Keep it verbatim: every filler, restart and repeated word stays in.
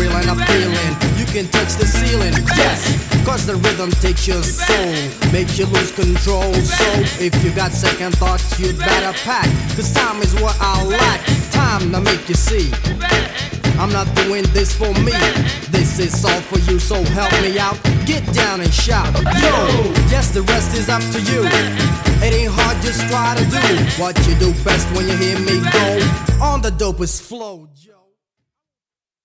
real and appealing. You can touch the ceiling, yes, cause the rhythm takes your soul, makes you lose control. So if you got second thoughts, you'd better pack, cause time is what I lack. Time to make you see I'm not doing this for me, this is all for you, so help me out. Get down and shout, yo! Yes, the rest is up to you. It ain't hard, just try to do what you do best when you hear me go on the dopest flow.